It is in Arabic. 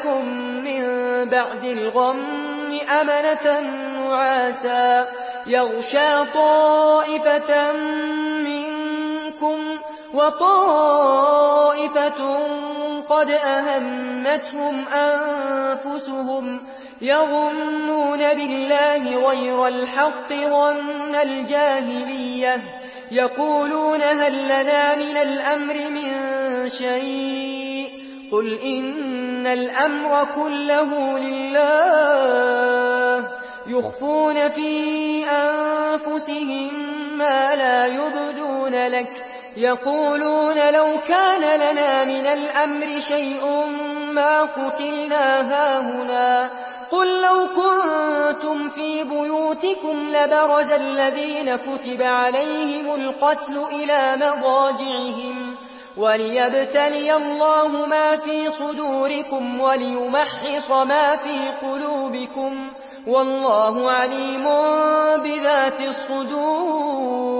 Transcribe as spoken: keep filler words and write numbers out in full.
لكم من بعد الغم أمنة نعاسا يغشى طائفة منكم وطائفة قد أهمتهم أنفسهم يظنون بالله غير الحق ظن الجاهلية يقولون هل لنا من الأمر من شيء قل إن الأمر كله لله يخفون في أنفسهم ما لا يبدون لك يقولون لو كان لنا من الأمر شيء ما قتلنا هاهنا قل لو كنتم في بيوتكم لبرز الذين كتب عليهم القتل إلى مضاجعهم وليبتلي الله ما في صدوركم وليمحص ما في قلوبكم والله عليم بذات الصدور